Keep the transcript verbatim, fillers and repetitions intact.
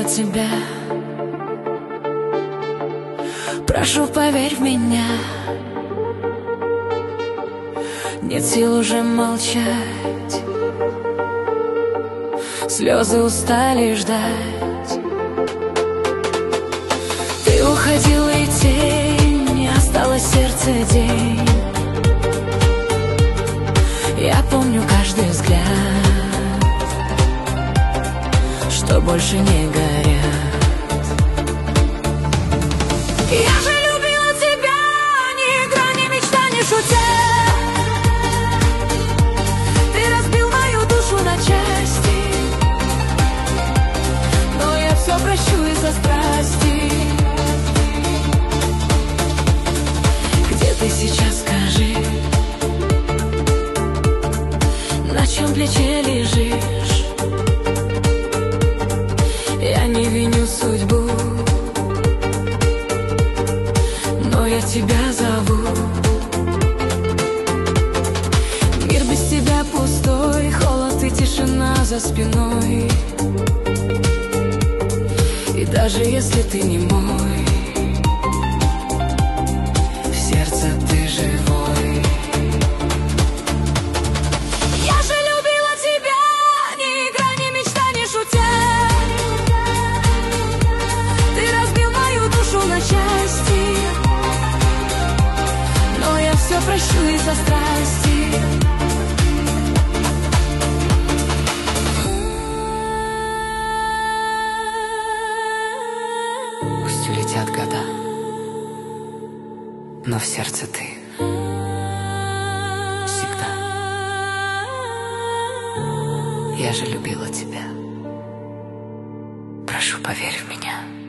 тебя. Прошу, поверь в меня. Нет сил уже молчать, слезы устали ждать. Ты уходила, и тень, осталось сердце день. Я помню каждый взгляд, что больше не горят. Я же любила тебя, ни игра, ни мечта, ни шутя. Ты разбил мою душу на части, но я все прощу из-за страсти. Где ты сейчас, скажи? На чем плече лежишь? Я не виню судьбу, но я тебя зову. Мир без тебя пустой, холод и тишина за спиной. И даже если ты не мой, в сердце ты живой. Я же любила тебя, ни игра, ни мечта, ни шутя. Ты разбил мою душу на части, но я все прощу из-за страсти. Пусть улетят года, но в сердце ты всегда. Я же любила тебя. Прошу, поверь в меня.